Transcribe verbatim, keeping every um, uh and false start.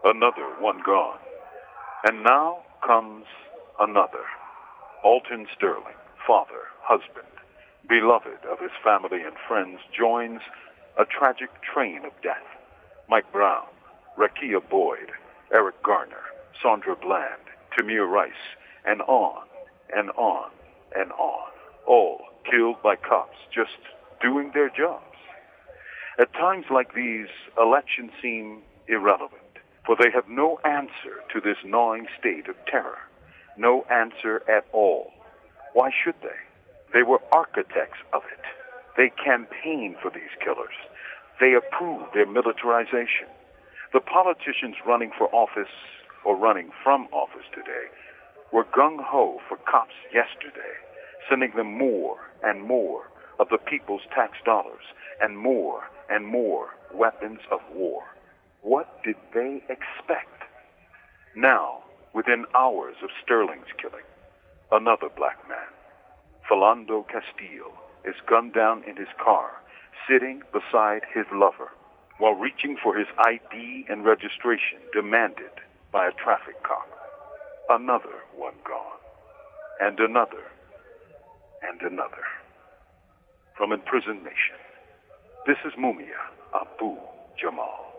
Another one gone. And now comes another. Alton Sterling, father, husband, beloved of his family and friends, joins a tragic train of death. Mike Brown, Rakia Boyd, Eric Garner, Sandra Bland, Tamir Rice, and on and on and on, all killed by cops just doing their jobs. At times like these, elections seem irrelevant, for they have no answer to this gnawing state of terror. No answer at all. Why should they? They were architects of it. They campaigned for these killers. They approved their militarization. The politicians running for office or running from office today were gung-ho for cops yesterday, sending them more and more of the people's tax dollars and more and more weapons of war. What did they expect? Now, within hours of Sterling's killing, another black man, Philando Castile, is gunned down in his car, sitting beside his lover, while reaching for his I D and registration demanded by a traffic cop. Another one gone, and another, and another. From Imprisoned Nation, this is Mumia Abu Jamal.